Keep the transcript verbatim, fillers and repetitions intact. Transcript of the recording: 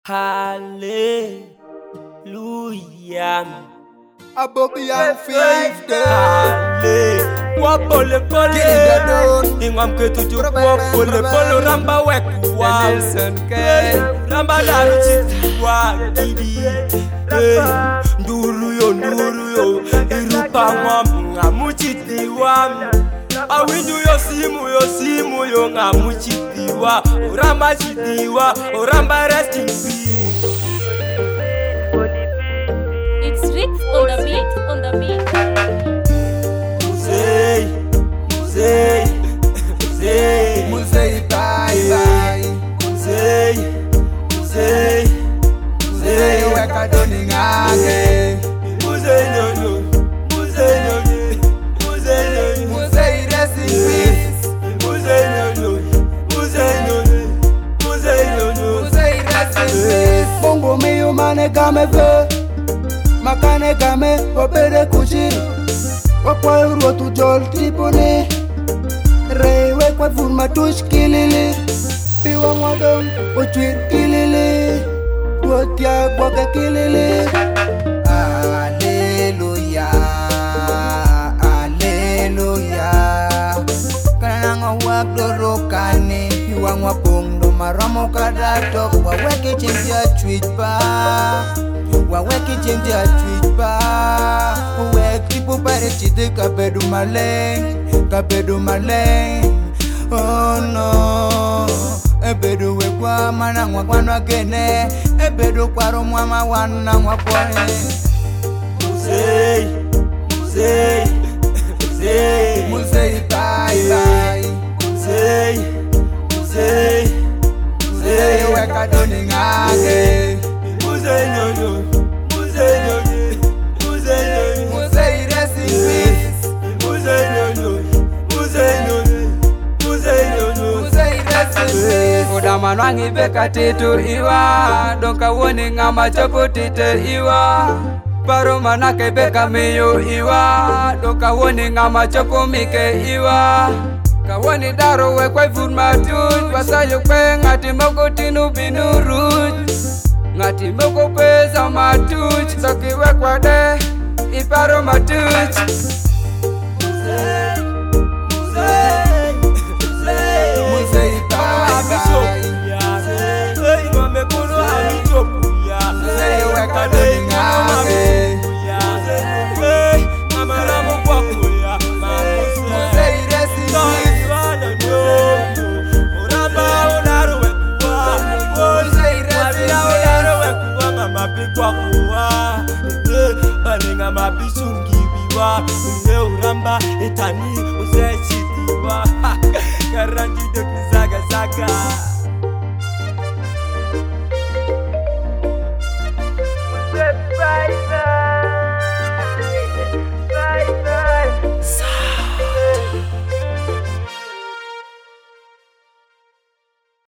Hallelujah. Above young fifty. Wa pole pole. Ingam ke tuju wa pole pole ramba wekwa. Ramba daru chitiwa didi. Nduru yo nduru yo. Irupa ngam ngamu chitiwa. Awindu yo simu yo simu yo ngamu chitiwa. Ramba chitiwa. Ramba rest in peace. It's Rick on the beat, on the beat. Musei, Musei, Musei, Musei bye bye. Musei, Musei, Musei weka doni ngake. Musei no no, Musei no no, Musei no no, Musei rest in peace. Musei no no, Musei no no, Musei no no, Musei rest in peace. Bongo meyo mane kame fe. Makane kame obere kuchiri. Wakwa uro tu jol tipone. Rei wekwa furma tush kilili. Piwa nwadon uchwir kilili. Wotia kwake kilili. Hallelujah, hallelujah. Kananga wakdoro kane. Piwa ngwapondo maramo kadato. Waweke chinti ya chwitpa. Waweke chinti ya chwitpa. Waweke tipu pare chide kabedu maleng. Kabedu maleng. Oh no. Ebedu wekwa mana ngwakwanwa kene. Ebedu kwaro mwama wana ngwakwane. Musei, Musei, Musei, Musei bye bye. Musei, Musei, Musei weka doni ngake. Musei no no, Musei no no, Musei no no, Musei rest in peace. Musei no no, Musei no no, Musei no no. Musei rest in peace. Udamano angibeka titu iwa. Donka woni ngama chopo tite iwa. Paro manake beka miyo iwa. Donka woni ngama chopo mike iwa. Kawoni daro we kwa furma tuj. Wasayo kwe ngati moko tinu binu ruj. Ngati moko pesa matuj. Toki we kwa de iparo matuj. Musei, Musei, Musei, Musei bye bye. Musei ngame kuno amichopuya. Musei weka doni ngake. Musei ngamara mukwakuya. Musei rest in peace. Mabishungibiwa uze uramba etani uze chitiwa garanti de kizaga zaga.